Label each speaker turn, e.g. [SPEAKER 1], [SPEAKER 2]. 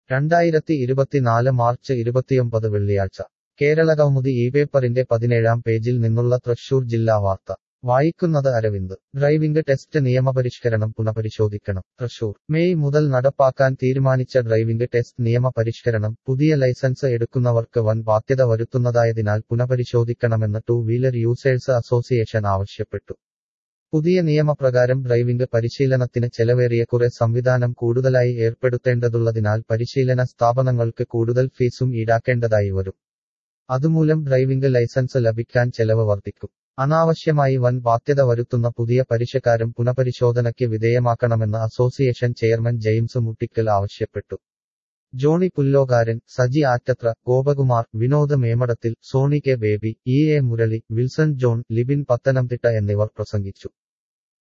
[SPEAKER 1] 2024 March 29 വെള്ളിയാഴ്ച കേരളകൗമുദി പേപ്പറിന്റെ 17-ാം പേജിൽ നിന്നുള്ള തൃശൂർ ജില്ലാ വാർത്ത വായിക്കുന്നത് അരവിന്ദ്. ഡ്രൈവിംഗ് ടെസ്റ്റ് നിയമപരിഷ്കരണം പുനഃപരിശോധിക്കണം. തൃശൂർ മെയ് മുതൽ നടപ്പാക്കാൻ തീരുമാനിച്ച ഡ്രൈവിംഗ് ടെസ്റ്റ് നിയമ പരിഷ്കരണം പുതിയ ലൈസൻസ് എടുക്കുന്നവർക്ക് വൻ ബാധ്യത വരുത്തുന്നതായതിനാൽ പുനഃപരിശോധിക്കണമെന്ന് ടൂ വീലർ യൂസേഴ്സ് അസോസിയേഷൻ ആവശ്യപ്പെട്ടു. പുതിയ നിയമപ്രകാരം ഡ്രൈവിംഗ് പരിശീലനത്തിന് ചെലവേറിയ കുറെ സംവിധാനം കൂടുതലായി ഏർപ്പെടുത്തേണ്ടതുള്ളതിനാൽ പരിശീലന സ്ഥാപനങ്ങൾക്ക് കൂടുതൽ ഫീസും ഈടാക്കേണ്ടതായി വരും. അതുമൂലം ഡ്രൈവിംഗ് ലൈസൻസ് ലഭിക്കാൻ ചെലവ് വർദ്ധിക്കും. അനാവശ്യമായി വൻ ബാധ്യത വരുത്തുന്ന പുതിയ പരിഷ്കാരം പുനഃപരിശോധനയ്ക്ക് വിധേയമാക്കണമെന്ന് അസോസിയേഷൻ ചെയർമാൻ ജെയിംസ് മുട്ടിക്കൽ ആവശ്യപ്പെട്ടു. Johnny Pullokaran, Saji Attathra, Gopakumar, Vinod Memadathil, Sony K Baby, A Murali, Wilson John, Libin Pathanamthitta എന്നിവർ പ്രസംഗിച്ചു.